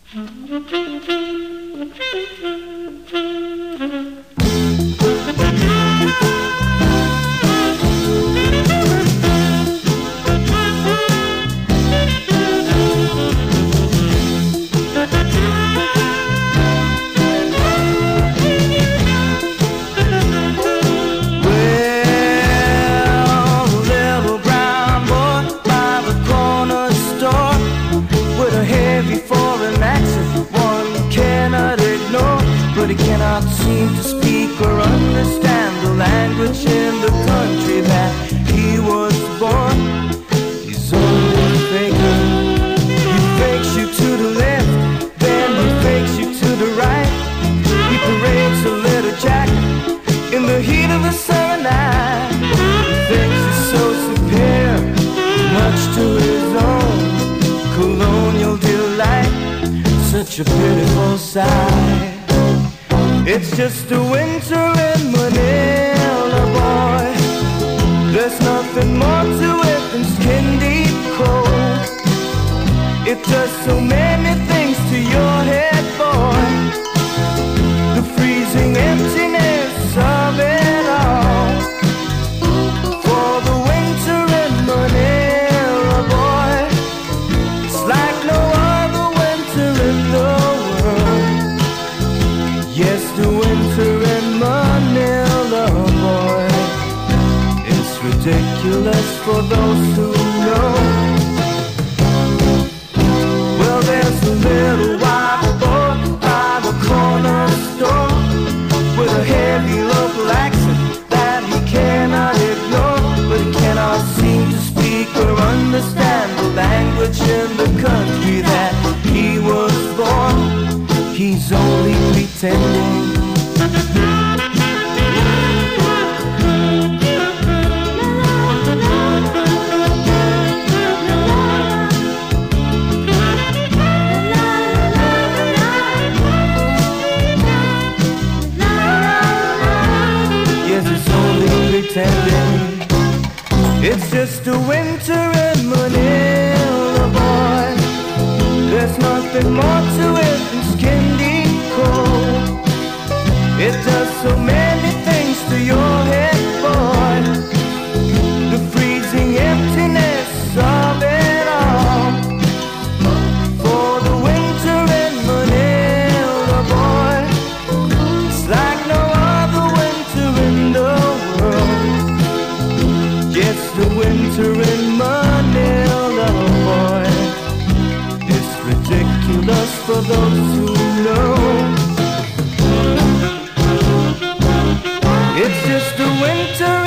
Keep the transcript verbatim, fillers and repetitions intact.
But he cannot seem to speak or understand the language in the country that he was born. He's only a faker. He fakes you to the left, then he fakes you to the right. He parades a little jacket in the heat of a summer night. He thinks he's so superior, much to his own colonial delight. Such a pitiful sight. It's just a winter in Manila, boy. There's nothing more to it than skin deep cold. It does so many things to your head, boy. The freezing emptiness of it all. For the winter in Manila, boy, it's like no other winter in the world. Yes, the winter in Manila, boy, it's ridiculous for those who know. Well, there's a little white boy by the corner store with a heavy local accent that he cannot ignore. But he cannot seem to speak or understand the language in the country that he was born. He's only pretending. Yes, it's only pretending. It's just a winter in Manila, boy. There's nothing more to it than skin deep cold. It does so many things to your head, boy. The freezing emptiness of it all. For the winter in Manila, boy, it's like no other winter in the world. Yes, the winter in Manila, boy, it's ridiculous for those who know. It's just a winter